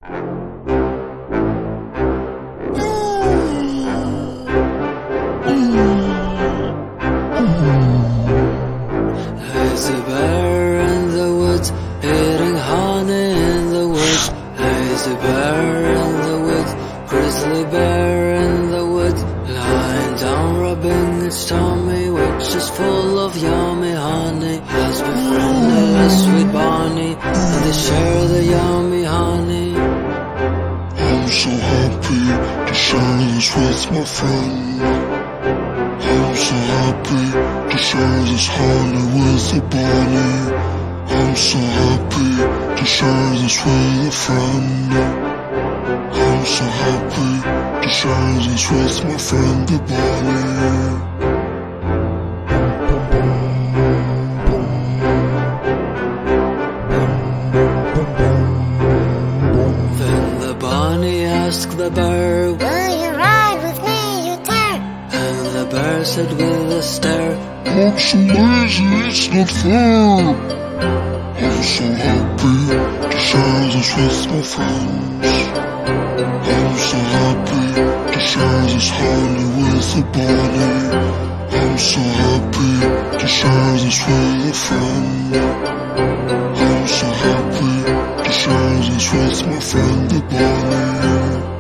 Lazy bear in the woods, eating honey in the woods. Lazy bear in the woods, grizzly bear in the woods, lying down rubbing its tummy, which is full of yummy honey. Has befriended a sweet bunny, and they share the yummy honey. I'm so happy to share this with my friend. I'm so happy to share this honey with a bunny. I'm so happy to share this with a friend. I'm so happy to share this with my friend the bunny. Then the bunny asked the bear, Will you ride with me, you dare? and the bear said with a stare, I'm so lazy, it's not fair. I'm so happy to share this with my friends. I'm so happy to share this honey with a bunny. I'm so happy to share this with a friend. I'm so happy to share this with my friend the bunny.